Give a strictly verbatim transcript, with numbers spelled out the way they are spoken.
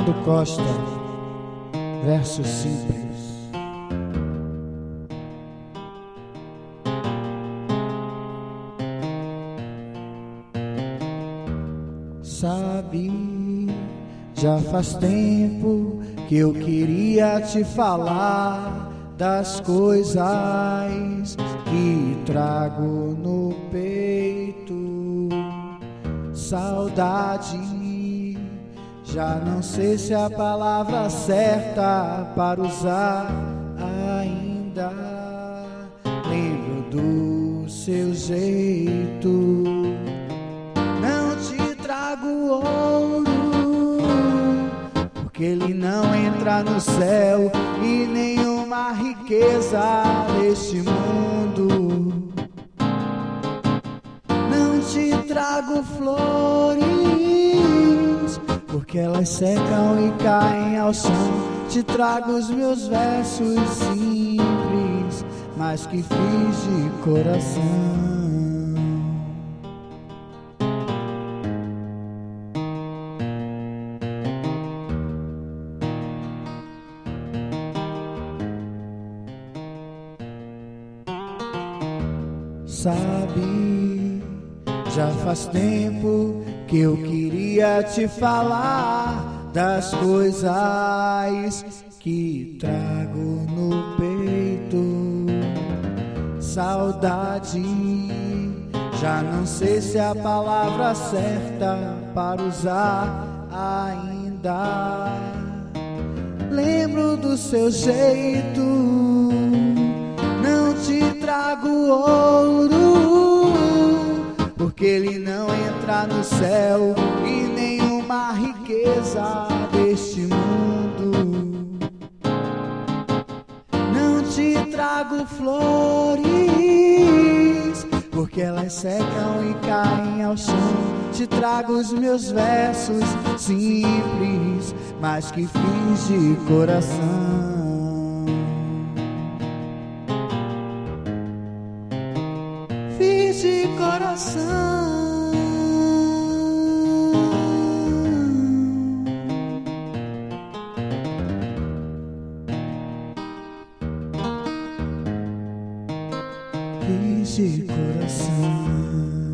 Fernando Costa, versos simples. Sabe, já faz tempo que eu queria te falar das coisas que trago no peito. Saudade, já não sei se é a palavra certa para usar ainda. Lembro do seu jeito. Não te trago ouro, porque ele não entra no céu, e nenhuma riqueza deste mundo. Não te trago flores, porque elas secam e caem ao chão. Te trago os meus versos simples, mas que fiz de coração. Sabe, já faz tempo que eu queria te falar das coisas que trago no peito. Saudade, já não sei se é a palavra certa para usar ainda. Lembro do seu jeito. Não te trago ouro, porque ele não entra no céu, e nenhuma riqueza deste mundo. Não te trago flores, porque elas secam e caem ao chão. Te trago os meus versos simples, mas que fiz de coração. Fiz de coração. Fiz de coração.